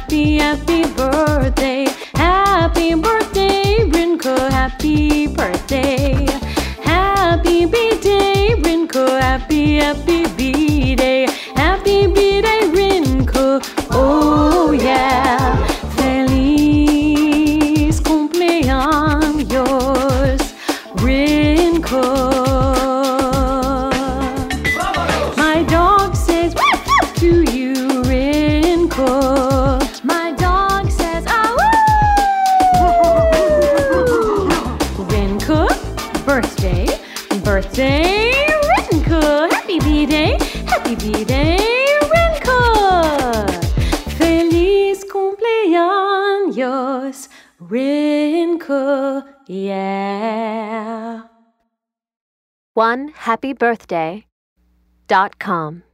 happy, happy birthday. Happy birthday, Rinko, happy birthday. Happy B-Day, Rinko, happy, happy B-Day. Happy B-Day, Rinko, oh yeah. Feliz cumpleaños, Rinko. My dog says woof woof to you, Rinko. My dog says ah woo. Rinko, birthday, birthday, Rinko. Happy B-Day, happy B-Day, Rinko. Feliz cumpleaños, Rinko, yeah. OneHappyBirthday.com